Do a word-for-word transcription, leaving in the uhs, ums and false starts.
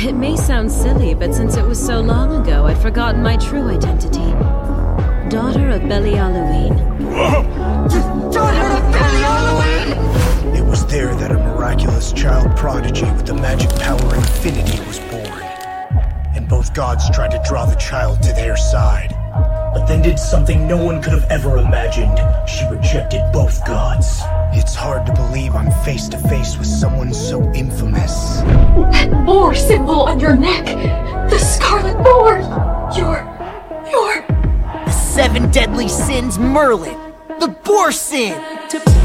It may sound silly, but since it was so long ago, I'd forgotten my true identity. Daughter of Belialuin. Daughter of Belialuin! It was there that a miraculous child prodigy with the magic power infinity was born. And both gods tried to draw the child to their side. But then did something no one could have ever imagined. She rejected both gods. It's hard to believe I'm face to face with someone so infamous. That boar symbol on your neck! The Scarlet Boar! You're... you're... The seven deadly sins Merlin! The boar sin! To